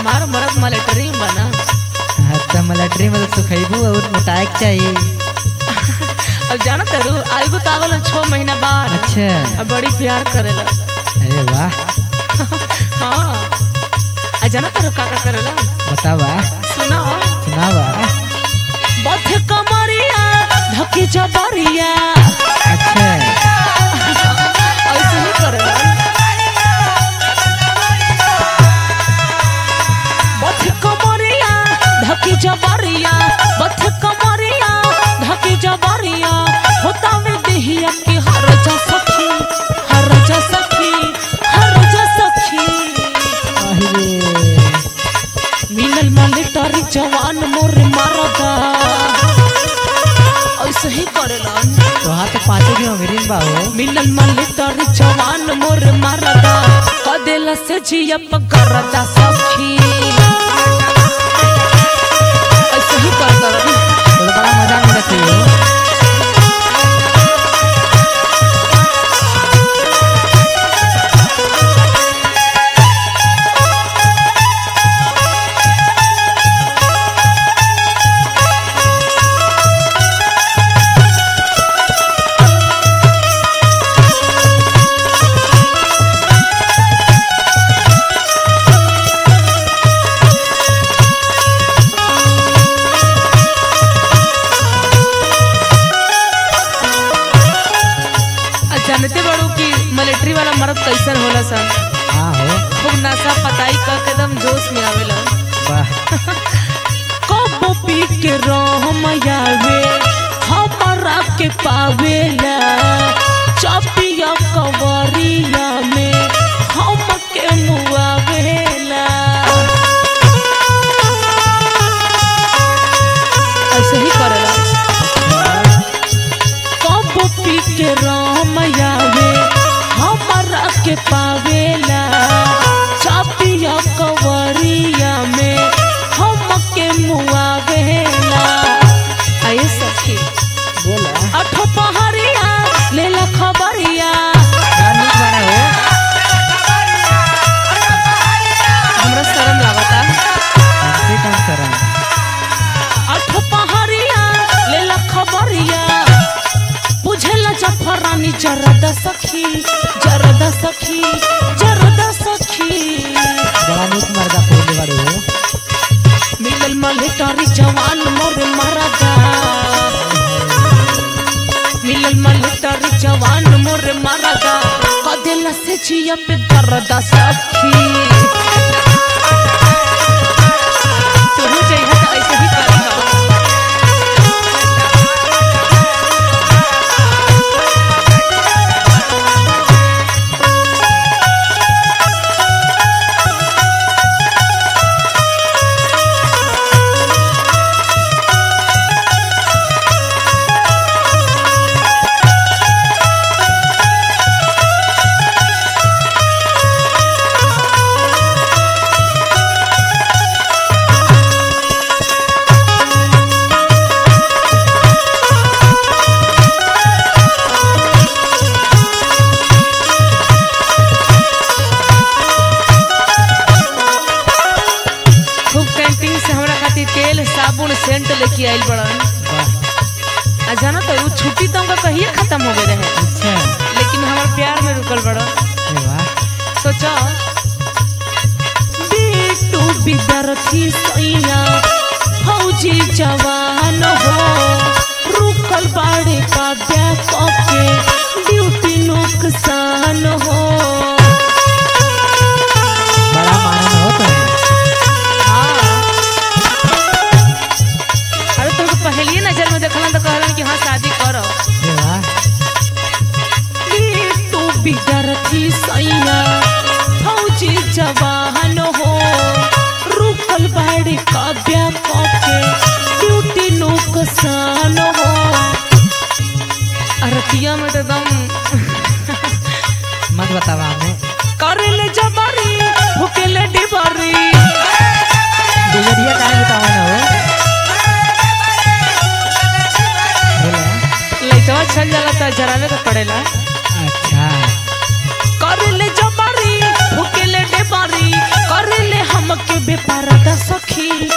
हमार मरद मिलिट्री में बना। हाँ तो मिलिट्री में तो सुखैबू और मोटाए के चाहिए। अब जाना तेरू आइबो तो आवल 6 महीना बाद। अच्छा। अब बड़ी प्यार करेला। अरे वाह। हाँ आ जाना तेरू का करेला बतावा। सुना सुनावा। बथ कमरिया धकी जबरिया। अच्छा। ऐसे ही करेला। बथ कमरिया धकी जबरिया। बथ कमरिया धकी जबरिया। होता में देहिया के हर जा सखी हर जा सखी हर जा सखी। मिलल मिलिट्री जवान मोर मारदा। ऐसे ही करेलन। वहाँ तो 5 की उम्र बा हो। मिलल मिलिट्री जवान मोर मारदा। कदेला से जिया पकड़दा सखी। ऐसे ही करदा। तो बड़ा मजा मिला चाहिए। जानते बड़ू कि मिलिट्री वाला मर्द कैसन होला सन। हाँ हो। खूब नशा पताई कर के एकदम जोश में आवेला। वाह। कबो पी के रहम आवे हमरा के पावेला। चपिया कवरिया में हम के मुआवेला। ऐसे ही करेला। कबो पी के रहम आवे हमरा के पावेला। चपिया कवरिया में हम के मुआवेला। आए सखी बोला। अठो पहरिया लेला खबरिया। हमरा शर्म लागता। अठो पहरिया लेला खबरिया। बुझेला जफरानी जरदा सखी जरदा सखी जरदा सखी। बड़ा नीक मर्दा पोले बाड़ू हो। मिलल मिलिट्री जवान मोर मारदा। मिलल मिलिट्री जवान मोर मारदा। कदेला से जिया पे दर्दा सखी। तू जइहा तो ऐसे ही करहा। तेल साबुन सेंट लेके आइल बड़न। आ जाना तो वो छुट्टी तो उनका कहिए खत्म हो गए रहे। अच्छा। लेकिन हमार प्यार में रुकल बड़न। वाह। सोचा बेटू विद्यार्थी सैया फौजी जवान हो। रुकल बाड़े का बैक के ड्यूटी नुकसान हो। बड़ा मानन हो तो। पहली नजर में देखलन तो कहलन कि हाँ शादी करो। तू विद्यार्थी सैया फौजी जवान हो। रुकल बाड़ी काव्या के ड्यूटी नुकसान हो। अरतिया में तो दम मत बतावा हमें। करेले जबरी भूकेले डिबरी। डिबरिया काहे बतावा ना हो। लइटवा चल जाला त जरावे का पड़ेला। अच्छा। करेले जबरी भूकेले डिबरी। करेले हमके बेपार सखी